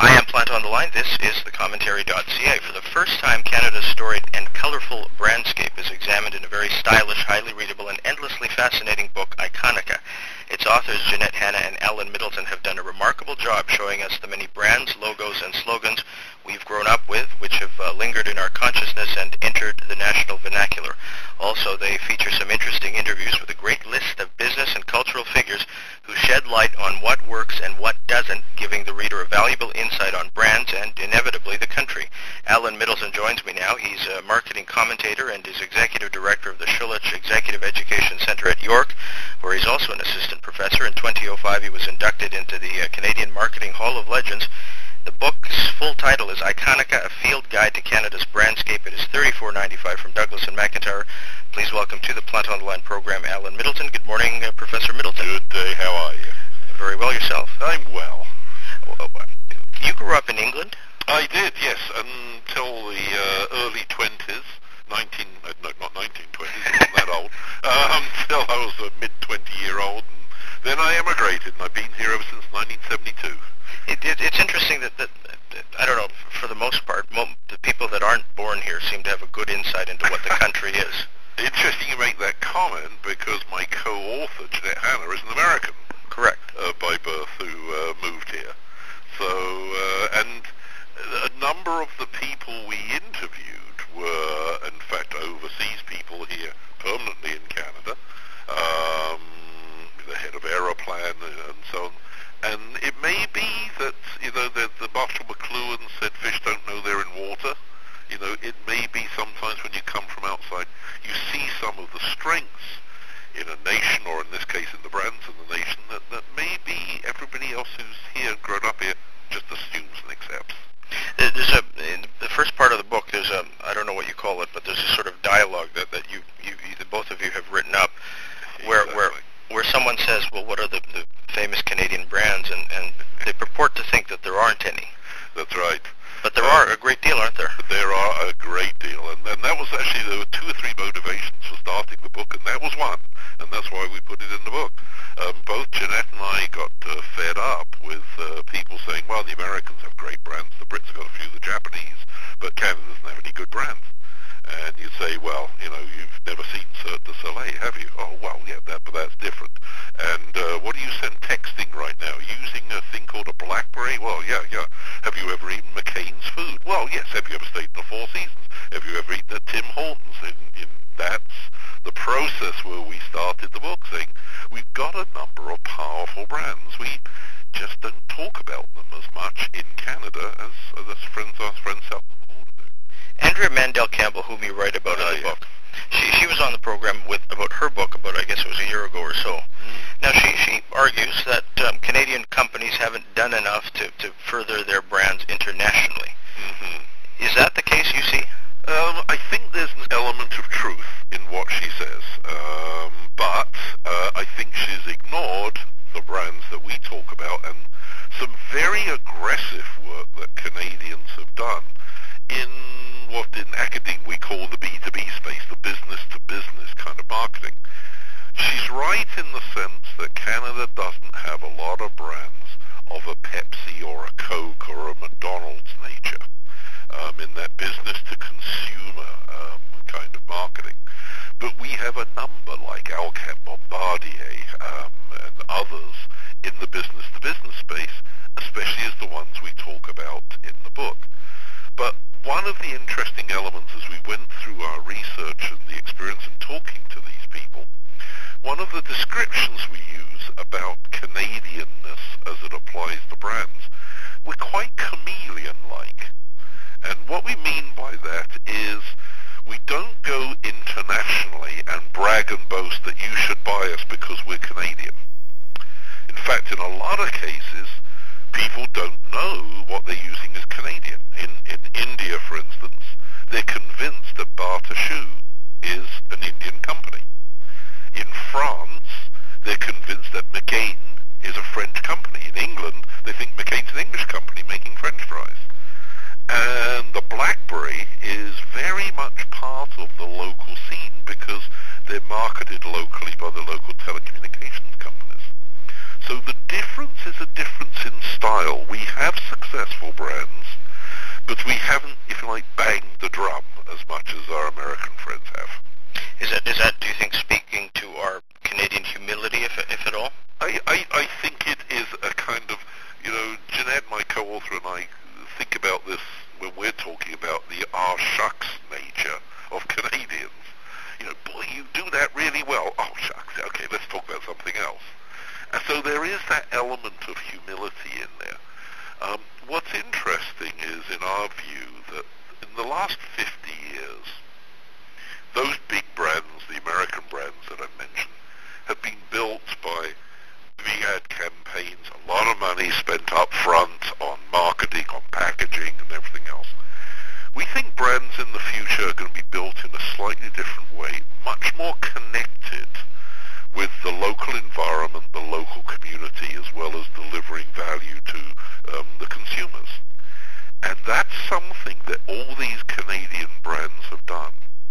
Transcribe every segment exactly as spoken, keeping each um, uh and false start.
I am Plant on the Line. This is the commentary dot c a. For the first time, Canada's storied and colorful brandscape is examined in a very stylish, highly readable, and endlessly fascinating book, Iconica. Its authors, Jeanette Hanna and Alan Middleton, have done a remarkable job showing us the many brands, logos, and slogans we've grown up with, which have uh, lingered in our consciousness and entered the national vernacular. Also, they feature some interesting interviews with a great list of business and cultural figures who shed light on what works and what doesn't, giving the reader a valuable insight on brands and, inevitably, the country. Alan Middleton joins me now. He's a marketing commentator and is executive director of the Schulich Executive Education Centre at York, where he's also an assistant professor. In twenty oh five, he was inducted into the uh, Canadian Marketing Hall of Legends. The book's full title is Iconica, A Field Guide to Canada's Brandscape. It is thirty-four ninety-five from Douglas and McIntyre. Please welcome to the Plant on the Line program, Alan Middleton. Good morning, uh, Professor Middleton. Good day. How are you? Very well. Yourself? I'm well. You grew up in England? I did, yes, until the uh, early twenties. nineteen, uh, no, not nineteen twenties, I wasn't that old. Uh, until I was a mid-twenty-year-old. And then I emigrated, and I've been here ever since nineteen seventy-two. It, it, it's interesting that, that, that, I don't know, for the most part, mo- the people that aren't born here seem to have a good insight into what the country is. Interesting you make that comment, because my co-author, Jeanette Hanna, is an American. Correct. Uh, by birth, who uh, moved here. So, uh, and a number of the people we interviewed were, in fact, overseas people here permanently in Canada, um, the head of Aeroplan and so on. And it may be that, you know, the, the Marshall McLuhan said fish don't know they're in water. You know, it may be sometimes when you come from outside, you see some of the strengths in a nation, or in this case in the brands of the nation, that, that maybe everybody else who's here, grown up here, just assumes and accepts. There's a, in the first part of the book, there's a, I don't know what you call it, but there's a sort of dialogue that, that you, you, you that both of you have written up, where, Exactly. where, where someone says, well, what are the, the famous Canadian brands? And, and they purport to think that there aren't any. That's right. But there Uh, are a great deal, aren't there? There are a great deal, and, and that was actually, there were two or three motivations for starting the book, and that was one, and that's why we put it in the book. Um, both Jeanette and I got uh, fed up with uh, people saying, well, the Americans have great brands, the Brits have got a few, the Japanese, but Canada doesn't have any good brands. And you'd say, well, you know, you've never seen Cirque du Soleil, have you? Oh, well, yeah, that, but that's different. And uh, what do you send texting right now? Using a thing called a BlackBerry? Well, yeah, yeah. Have you ever eaten McCain's food? Well, yes. Have you ever stayed in the Four Seasons? Have you ever eaten at Tim Hortons? In, in that's the process where we started the book, saying we've got a number of powerful brands. We just don't talk about them as much in Canada as, as friends, our friends south of the border do. Andrea Mandel Campbell, whom you write about Uh, in the yeah. book, she she was on the program with about her book about, I guess it was a year ago or so. Mm. Now she she argues that um, Canadian companies haven't done enough to, to further their brands internationally. Mm-hmm. Is that the case you see? Um, I think there's an element of truth in what she says, um, but uh, I think she's ignored the brands that we talk about and some very aggressive work that Canadians have done in what in academia we call the B two B space, the business-to-business kind of marketing. She's right in the sense that Canada doesn't have a lot of brands of a Pepsi or a Coke or a McDonald's nature um, in that business-to-consumer um, kind of marketing. But we have a number like Alcam, Bombardier, um, and others in the business-to-business space, especially as the ones we talk about in the book. But one of the interesting elements as we went through our research and the experience in talking to these people, one of the descriptions we use about Canadianness as it applies to brands, we're quite chameleon-like. And what we mean by that is we don't go internationally and brag and boast that you should buy us because we're Canadian. In fact, in a lot of cases, people don't know what they're using as Canadian. In, in India, for instance, they're convinced that Bata Shoe is an Indian company. In France, they're convinced that McCain is a French company. In England, they think McCain's an English company making French fries. And the BlackBerry is very much part of the local scene because they're marketed locally by the local telecommunications companies. So the difference is a difference in style. We have successful but we haven't, if you like, banged the drum as much as our American friends have. Is that, is that, do you think, speaking to our Canadian humility, if, if at all? I, I, I think it is a kind of, you know, Jeanette, my co-author, and I think about this when we're talking about the ah shucks nature of Canadians. You know, boy, you do that really well. Oh, shucks. Okay, let's talk about something else. And so there is that element of humility in there. Um, what's interesting is, in our view, that in the last fifty years, those big brands, the American brands that I mentioned, have been built by big ad campaigns, a lot of money spent up front on marketing, on packaging, and everything else. We think brands in the future are going to be built in a slightly different way, much more connected with the local environment, the local community, as well as delivering value to um, the consumers. And that's something that all these Canadian brands have done.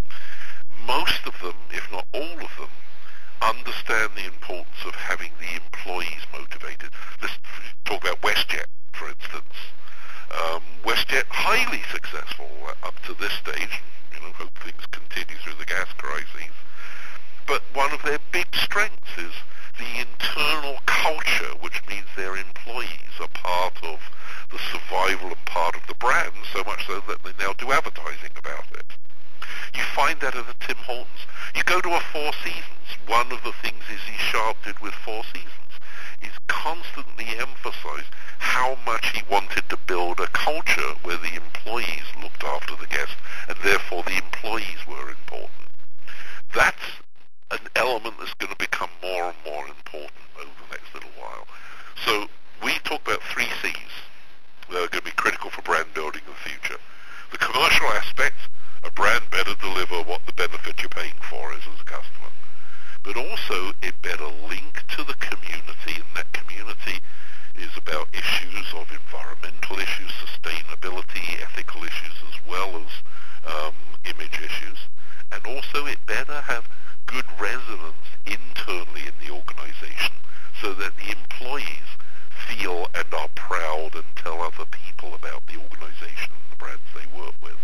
Most of them, if not all of them, understand the importance of having the employees motivated. Let's talk about WestJet, for instance. Um, WestJet, highly successful up to this stage. You know, hope things continue through the gas crises. But one of their big strengths is the internal culture, which means their employees are part of the survival and part of the brand, so much so that they now do advertising about it. You find that at a Tim Hortons. You go to a Four Seasons. One of the things Izzy Sharp did with Four Seasons is constantly emphasize how much he wanted to build a culture where the employees looked after the guests, and therefore the employees were important. That's an element that's going to become more and more important over the next little while. So we talk about three C's that are going to be critical for brand building in the future. The commercial aspect, a brand better deliver what the benefit you're paying for is as a customer. But also it better link to the community, and that community is about issues of environmental issues, sustainability, ethical issues, as well as um, image issues. And also it better have good resonance internally in the organization so that the employees feel and are proud and tell other people about the organization and the brands they work with.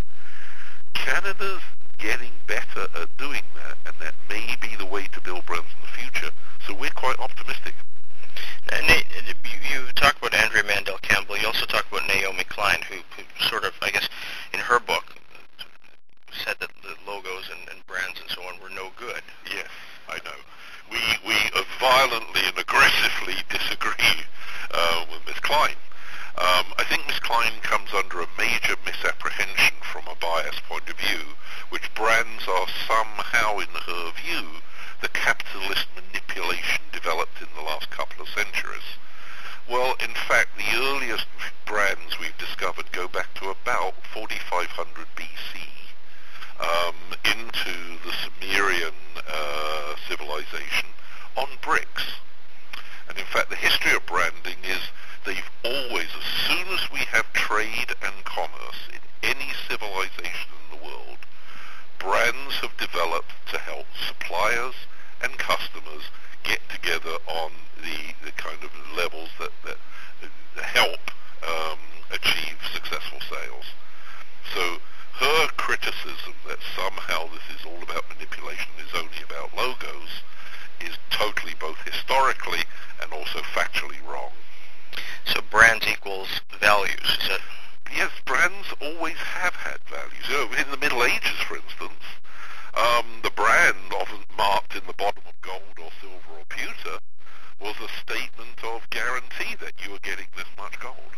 Canada's getting better at doing that, and that may be the way to build brands in the future, so we're quite optimistic. Uh, Nate, you talk about Andrea Mandel Campbell. You also talk about Naomi Klein, who, who sort of, I guess, in her book, said that the logos and, and brands and so on were no good. Yes, I know. We we uh, violently and aggressively disagree uh, with Miss Klein. Um, I think Miss Klein comes under a major misapprehension from a biased point of view, which brands are somehow, in her view, the capitalist manipulation developed in the last couple of centuries. Well, in fact, the earliest brands we've discovered go back to about forty-five hundred B C. Um, into the Sumerian uh, civilization on bricks. And in fact, the history of branding is they've always, as soon as we have trade and commerce in any civilization in the world, brands have developed to help suppliers and customers get together on the, the kind of levels that, that, that help um, achieve successful sales. So her criticism that somehow this is all about manipulation, is only about logos, is totally both historically and also factually wrong. So brands equals values, is it? Yes, brands always have had values. You know, in the Middle Ages, for instance, um, the brand, often marked in the bottom of gold or silver or pewter, was a statement of guarantee that you were getting this much gold.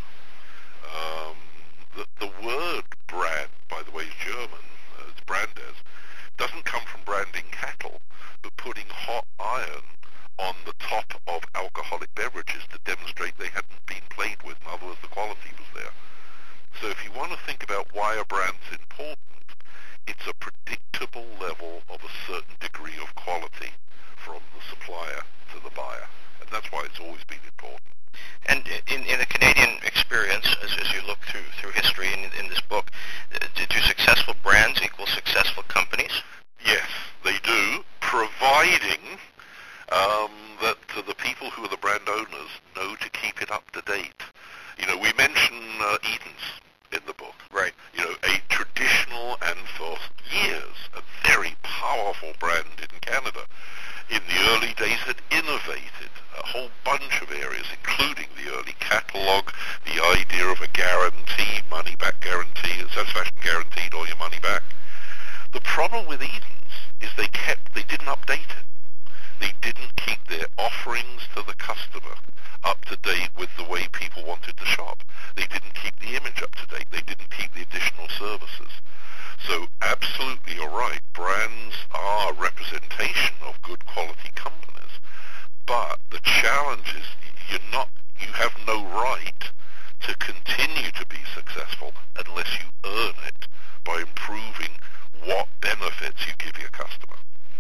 Um, the, the word brand, by the way, is German, uh, it's Brandes, doesn't come from branding cattle, but putting hot iron on the top of alcoholic beverages to demonstrate they hadn't been played with. In other words, the quality was there. So if you want to think about why a brand's important, it's a predictable level of a certain degree of quality from the supplier to the buyer. And that's why it's always been important. And in, in the Canadian experience, as, as you look through through history in, in this book, do successful brands equal successful companies? Yes, they do, providing um, that uh, the people who are the brand owners know to keep it up to date. You know, we mention uh, Eden's in the book. Right. the idea of a guarantee, money-back guarantee, satisfaction guaranteed or your money back. The problem with Edens is they kept, they didn't update it. They didn't keep their offerings to the customer up to date with the way people wanted to shop. They didn't keep the image up to date. They didn't keep the additional services. So absolutely you're right. Brands are a representation of good quality companies. But the challenge is you're not, you have no right to continue to be successful unless you earn it by improving what benefits you give your customer.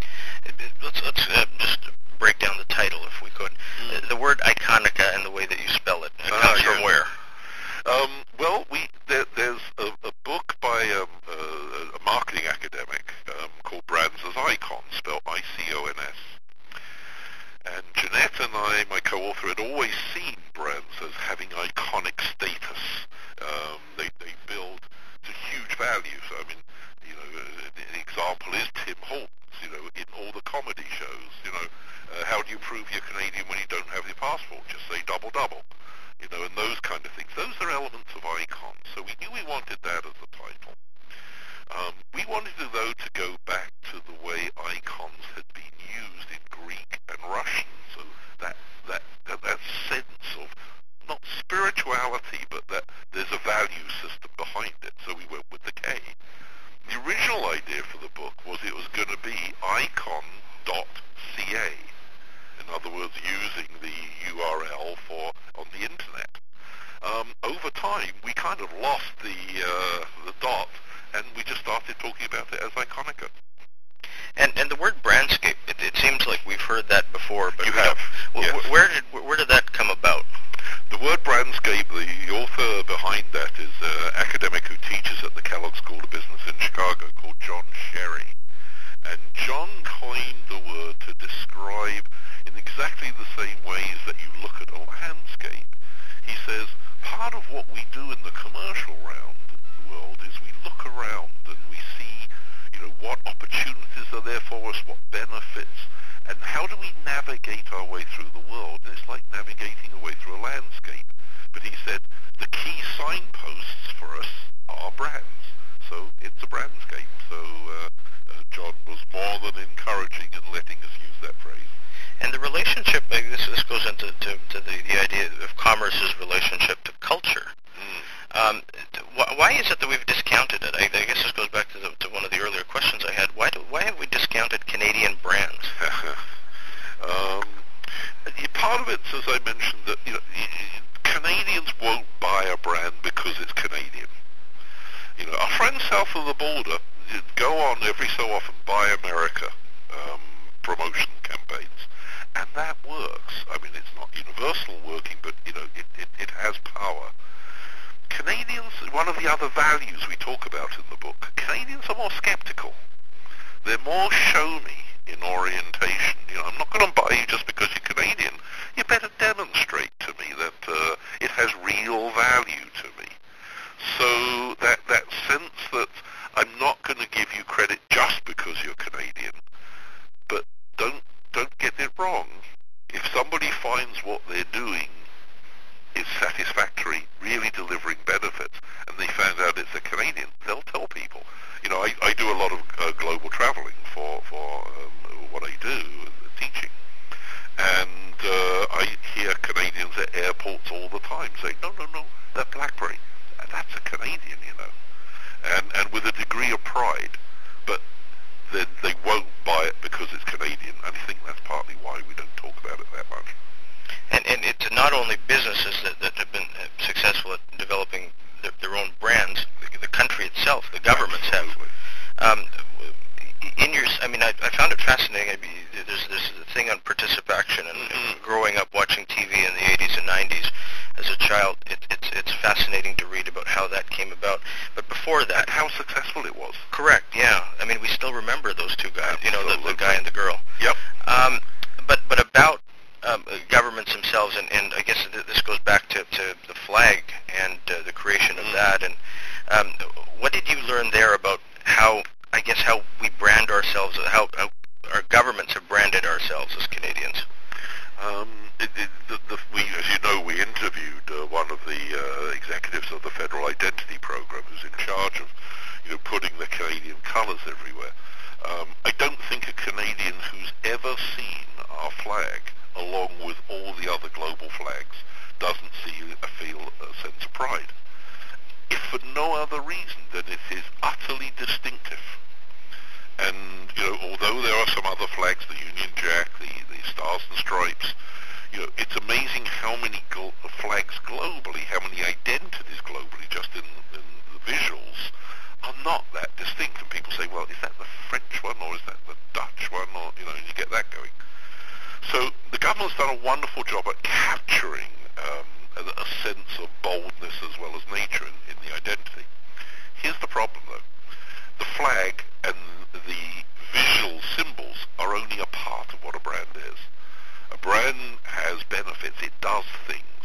Let's, let's uh, just break down the title, if we could. Mm. The word Iconica and the way that you spell it, it uh, comes yeah. from where? Um, well, we there, there's a, a book by um, a, a marketing academic um, called Brands as Icons, spelled I C O N S. And Jeanette and I, my co-author, had always seen brands as having iconic status. Um, they, they build to huge values. I mean, you know, an example is Tim Hortons, you know, in all the comedy shows, you know, uh, how do you prove you're Canadian when you don't have your passport? Just say double double, you know, and those kind of things. Those are elements of icons. So we knew we wanted that as the title. Um, we wanted to, though, to go back to the way icons had been used in Greek and Russian. So that, that, that, that sense of not spirituality, but that there's a value system behind it. So we went with the K. The original idea for the book was it was going to be icon dot c a. In other words, using the U R L for on the internet. Um, over time, we kind of lost the uh, the dot, and we just started talking about it as Iconica. And and the word brandscape, it, it seems like we've heard that before. But you have. Wh- yes. Where did where did that come about? The word brandscape, the author behind that is an academic who teaches at the Kellogg School of Business in Chicago called John Sherry. And John coined the word to describe in exactly the same ways that you look at a landscape. He says, part of what we do in the commercial round world is we look around and we see, you know, what opportunities are there for us, what benefits, and how do we navigate our way through the world? And it's like navigating a way through a landscape. But he said the key signposts for us are brands. So it's a brandscape. So uh, uh, John was more than encouraging in letting us use that phrase. And the relationship, maybe this, this goes into to, to the, the idea of commerce's relationship to culture. Mm. Um, wh- why is it that we've discounted it? I, I guess this goes back to, the, to one of the earlier questions I had. Why do, why have we discounted Canadian brands? um, part of it's, as I mentioned, that you know, Canadians won't buy a brand because it's Canadian. You know, our friends south of the border go on every so often buy America um, promotion campaigns. And that works. I mean, it's not universal working, but, you know, it, it, it has power. Canadians, one of the other values we talk about in the book, Canadians are more skeptical. They're more show-me in orientation. You know, I'm not going to buy you just because you're Canadian. You better demonstrate to me that uh, it has real value to me. So that, that sense that I'm not going to give you credit just because you're Canadian, but don't Don't get it wrong. If somebody finds what they're doing is satisfactory, really delivering benefits, and they find out it's a Canadian, they'll tell people. You know, I, I do a lot of uh, global traveling for, for um, what I do, teaching. And uh, I hear Canadians at airports all the time saying, no, no, no, that BlackBerry, that's a Canadian, you know. And, and with a degree of pride. But then they won't buy it because it's Canadian, and I think that's partly why we don't talk about it that much. And, and it's not only businesses that, that have been successful at developing their, their own brands, the, the country itself, the governments Absolutely. have. Um, in your, I mean, I, I found it fascinating. I mean, there's this thing on participation, and mm-hmm. growing up watching T V in the eighties and nineties as a child, it, it's it's fascinating to read about how that came about. But before that, and how successful it was. Correct. Yeah. I mean, we still remember those two guys. Absolutely. You know, the, the guy and the girl. Yep. Um, but but about um, governments themselves, and, and I guess th- this goes back to, to the flag and uh, the creation of mm. that. And um, what did you learn there about how, I guess, how we brand ourselves, how, how our governments have branded ourselves as Canadians? Um, it, it, the, the, we, as you know, we interviewed uh, one of the uh, executives of the Federal Identity Program, who's in charge of, you know, putting the Canadian colours everywhere. Um, I don't think a Canadian who's ever seen our flag, along with all the other global flags, doesn't see a feel a sense of pride. If for no other reason than it is utterly distinctive. And, you know, although there are some other flags, the Union Jack, the, the Stars and Stripes, you know, it's amazing how many gl- flags globally, how many identities globally, just in, in the visuals, are not that distinct. And people say, well, is that the French one, or is that the Dutch one, or, you know, you get that going. So the government's done a wonderful job at capturing um, a, a sense of boldness as well as nature in, in the identity. Here's the problem, though. The flag and the visual symbols are only a part of what a brand is. A brand has benefits. It does things.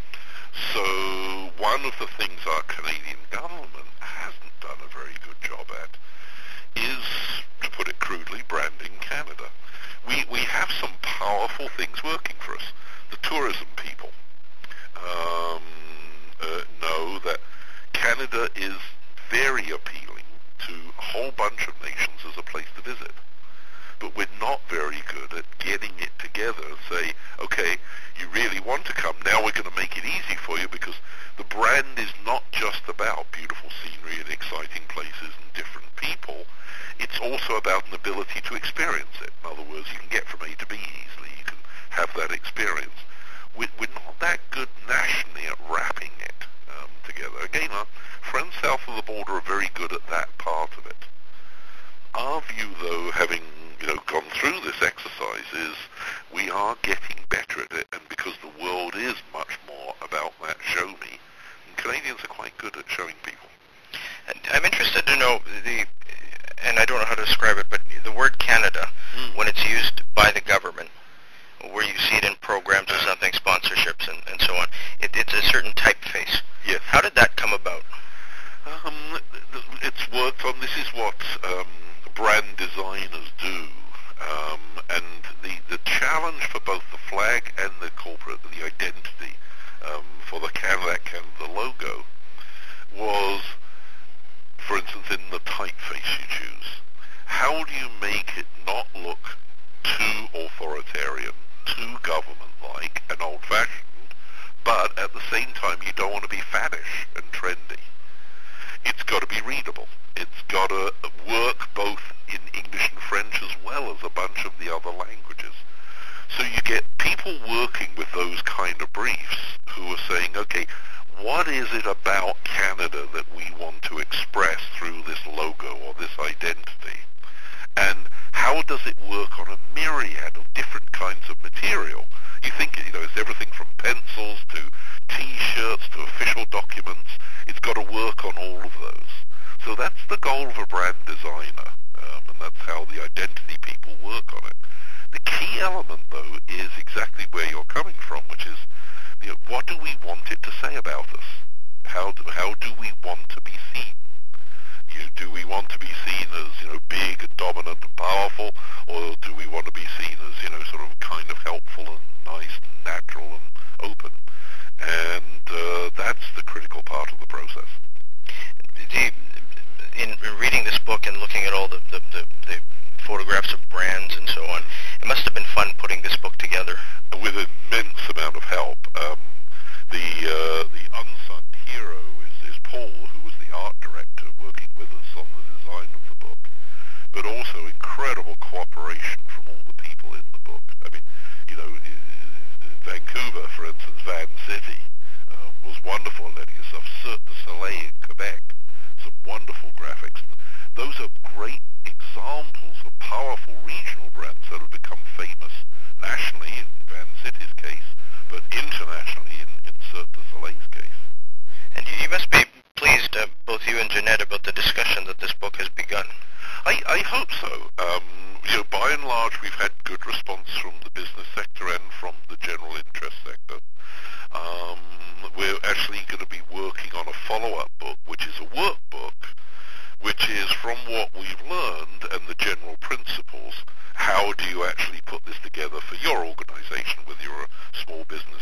So one of the things our Canadian government hasn't done a very good job at is, to put it crudely, branding Canada. We, we have some powerful things working for us. The tourism people um, uh, know that Canada is very appealing to a whole bunch of nations as a place to visit. But we're not very good at getting it together and say, okay, you really want to come, now we're going to make it easy for you, because the brand is not just about beautiful scenery and exciting places and different people. It's also about an ability to experience it. In other words, you can get from A to B easily. You can have that experience. We're, we're not that good nationally at wrapping it um, together. Again, our friends south of the border are very good at that part of it. Our view, though, having you know gone through this exercise, is we are getting better at it, and because the world is much more about that show me, and Canadians are quite good at showing people. And I'm interested to know the, and I don't know how to describe it, but the word Canada, mm. when it's used by the government, where you see it in programs or something, sponsorships and, and so on, it, it's a certain typeface. Yes. How did that come about? Um, it's worked on. This is what um, brand designers do, um, and the the challenge for both the flag and the corporate, the identity um, for the Canada, Canada logo, was, for instance, in the typeface you choose. How do you make it not look too authoritarian, too government-like and old-fashioned, but at the same time you don't want to be faddish and trendy? It's got to be readable. It's got to work both in English and French as well as a bunch of the other languages. So you get people working with those kind of briefs who are saying, okay, what is it about Canada that we want to express through this logo or this identity? And how does it work on a myriad of different kinds of material? You think, you know, it's everything from pencils to T-shirts to official documents. It's got to work on all of those. So that's the goal of a brand designer, um, and that's how the identity people work on it. The key element, though, is exactly where you're coming from, which is, you know, what do we want it to say about us? How do, how do we want to be seen? You know, do we want to be seen as, you know, big and dominant and powerful, or do we want to be seen as, you know, sort of kind of helpful and nice and natural and open? And uh, that's the critical part of the process. The, in reading this book and looking at all the, the, the, the photographs of brands and so on, it must have been fun putting this book together. With an immense amount of help. Um, the uh, the unsung hero is, is Paul, who was the art director working with us on the design of the book, but also incredible cooperation from all the people in the book. I mean, you know, Vancouver, for instance, Van City, uh, was wonderful letting us have Cirque du Soleil in Quebec, some wonderful graphics. Those are great examples of powerful regional brands that have become famous nationally in Van City's case, but internationally in, in Cirque du Soleil's case. And you, you must be pleased, uh, both you and Jeanette, about the discussion that this book has begun. I, I hope so. Um, you know, by and large, we've had good response from the business sector and from the general interest sector. Um, we're actually going to be working on a follow-up book, which is a workbook, which is from what we've learned and the general principles, how do you actually put this together for your organization, whether you're a small business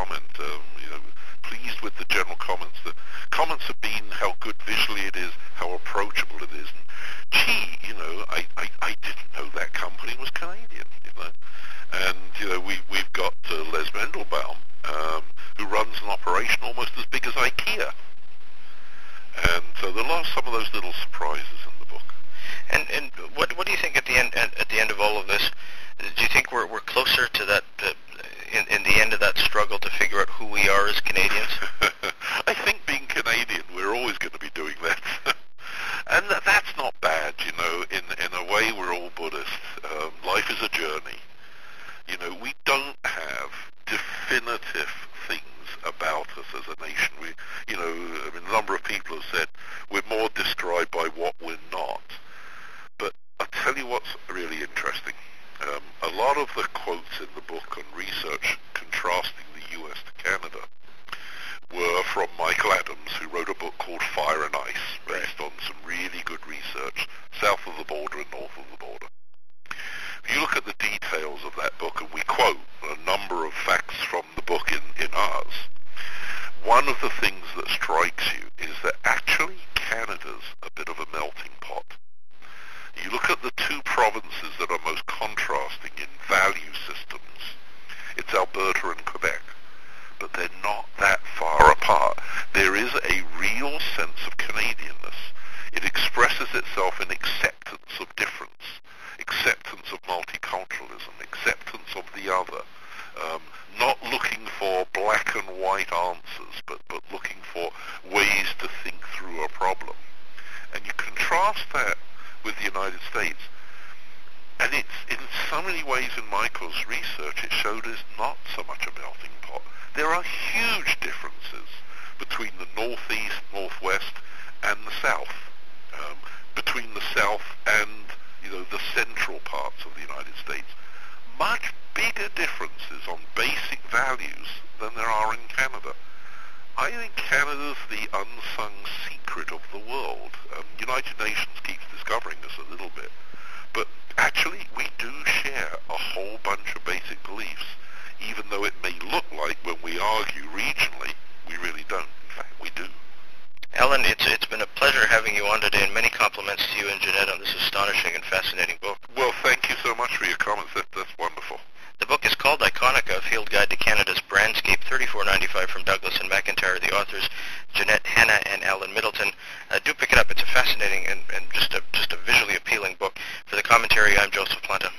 comment. Um, you know, pleased with the general comments. The comments have been how good visually it is, how approachable it is. And, gee, you know, I, I, I didn't know that company was Canadian, you know. And, you know, we, we've got uh, Les Mendelbaum, um, who runs an operation almost as big as IKEA. And so there are some of those little surprises in the book. And and what what do you think at the end at, at the end of all of this? Do you think we're we're closer to that uh, in in the end of that struggle to figure out who we are as Canadians? I think being Canadian, we're always going to be doing that, and that, that's not bad. You know, in in a way, we're all Buddhists. Um, life is a journey. You know, we don't have definitive things about us as a nation. We, you know, I mean, a number of people have said we're more described by what we're not. But I'll tell you what's really interesting. Um, a lot of the quotes in the book on research contrasting the U S to Canada were from Michael Adams, who wrote a book called Fire and Ice, based on some really good research south of the border and north of the border. If you look at the details of that book, and we quote a number of facts from the book in, in ours, one of the things that strikes you is that actually Canada's a bit of a melting pot. You look at the two provinces that are most contrasting in value systems, it's Alberta and Quebec, but they're not that far apart. There is a real sense of Canadianness. It expresses itself in acceptance of difference, acceptance of multiculturalism, acceptance of the other, um, not looking for black and white answers, but, but looking for ways to think through a problem. And you contrast that with the United States, and it's in so many ways in Michael's research it showed it's not so much a melting pot. There are huge differences between the northeast, northwest, and the south, um, between the south and, you know, the central parts of the United States. Much bigger differences on basic values than there are in Canada. I think Canada's the unsung secret of the world. Um, United Nations keeps discovering this a little bit, but actually we do share a whole bunch of basic beliefs, even though it may look like when we argue regionally, we really don't. In fact, we do. Alan, it's it's been a pleasure having you on today, and many compliments to you and Jeanette on this astonishing and fascinating book. Well, thank you so much for your comments. That, that's wonderful. The book is called Iconica, A Field Guide to Canada's Brandscape, thirty-four ninety-five from Douglas and McIntyre. The authors, Jeanette Hanna and Alan Middleton. Uh, do pick it up. It's a fascinating and, and just a just a visually appealing book. For the commentary, I'm Joseph Planta.